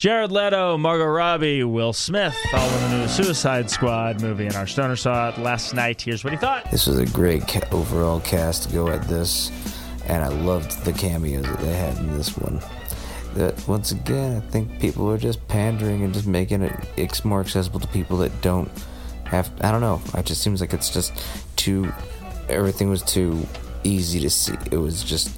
Jared Leto, Margot Robbie, Will Smith, following the new Suicide Squad movie, and our stoner saw it last night. Here's what he thought. This was a great overall cast to go at this, and I loved the cameos that they had in this one. That once again, I think people are just pandering and just making it more accessible to people that don't have. I don't know. It just seems like it's just too. Everything was too easy to see. It was just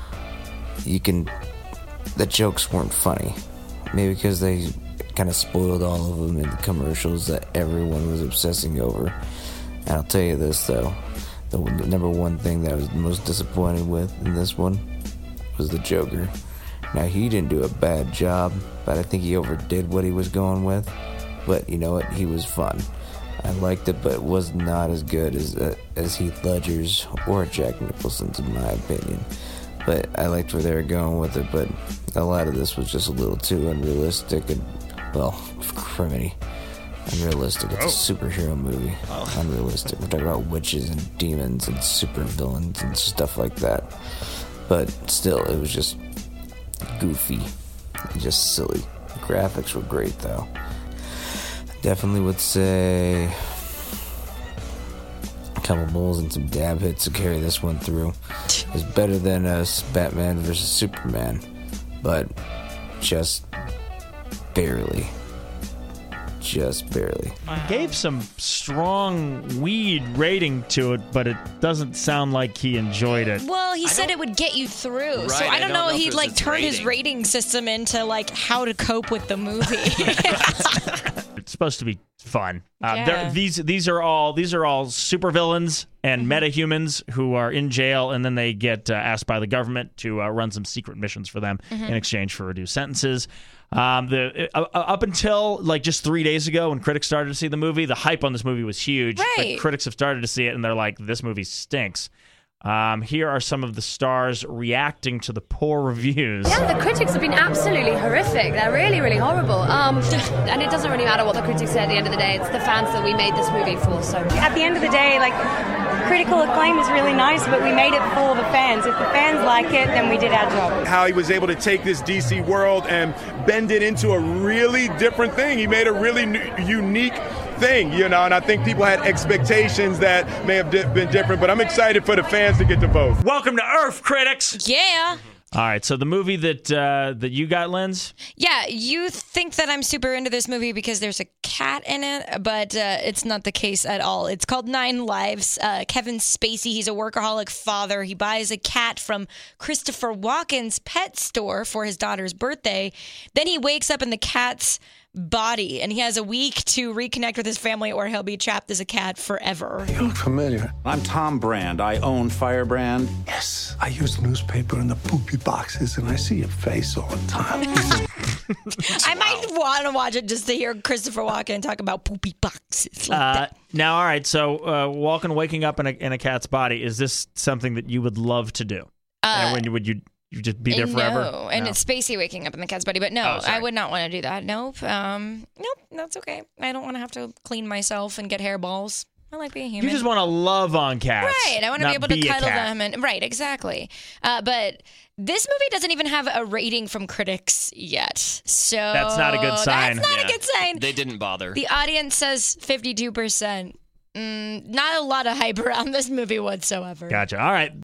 the jokes weren't funny. Maybe because they kind of spoiled all of them in the commercials that everyone was obsessing over. And I'll tell you this, though. The number one thing that I was most disappointed with in this one was the Joker. Now, he didn't do a bad job, but I think he overdid what he was going with. But you know what? He was fun. I liked it, but it was not as good as Heath Ledger's or Jack Nicholson's, in my opinion. But I liked where they were going with it, but a lot of this was just a little too unrealistic and, well, criminy. Unrealistic. It's a superhero movie. Unrealistic. We're talking about witches and demons and supervillains and stuff like that. But still, it was just goofy. Just silly. The graphics were great, though. Definitely would say a couple bowls and some dab hits to carry this one through. It's better than Batman vs. Superman, but just barely. Just barely. I gave some strong weed rating to it, but it doesn't sound like he enjoyed it. Well, he said it would get you through. Right, so I don't know he if turned his rating system into how to cope with the movie. It's supposed to be fun. Yeah. These are all supervillains and metahumans who are in jail, and then they get asked by the government to run some secret missions for them in exchange for reduced sentences. Up until just 3 days ago, when critics started to see the movie, the hype on this movie was huge. Right. But critics have started to see it, and they're like, "This movie stinks." Here are some of the stars reacting to the poor reviews. Yeah, the critics have been absolutely horrific. They're really, really horrible. And it doesn't really matter what the critics say at the end of the day. It's the fans that we made this movie for. So at the end of the day, critical acclaim is really nice, but we made it for the fans. If the fans like it, then we did our job. How he was able to take this DC world and bend it into a really different thing. He made a really unique thing, and I think people had expectations that may have been different, but I'm excited for the fans to get to vote. Welcome to Earth, critics! Yeah. All right, so the movie that you got, Linz? Yeah, you think that I'm super into this movie because there's a cat in it, but it's not the case at all. It's called 9 Lives. Kevin Spacey, he's a workaholic father. He buys a cat from Christopher Walken's pet store for his daughter's birthday. Then he wakes up in the cat's body, and he has a week to reconnect with his family, or he'll be trapped as a cat forever. You look familiar. I'm Tom Brand. I own Firebrand. Yes, I use newspaper in the poopy boxes, and I see your face all the time. I might want to watch it just to hear Christopher Walken talk about poopy boxes like that. Now, all right, so Walken waking up in a cat's body, is this something that you would love to do? And when would you just be there forever? No, and it's Spacey waking up in the cat's body, but no, I would not want to do that. Nope. Nope, that's okay. I don't want to have to clean myself and get hairballs. I like being human. You just want to love on cats. Right, I want to be able to cuddle them. Right, exactly. But this movie doesn't even have a rating from critics yet. So that's not a good sign. That's not a good sign. They didn't bother. The audience says 52%. Not a lot of hype around this movie whatsoever. Gotcha. All right.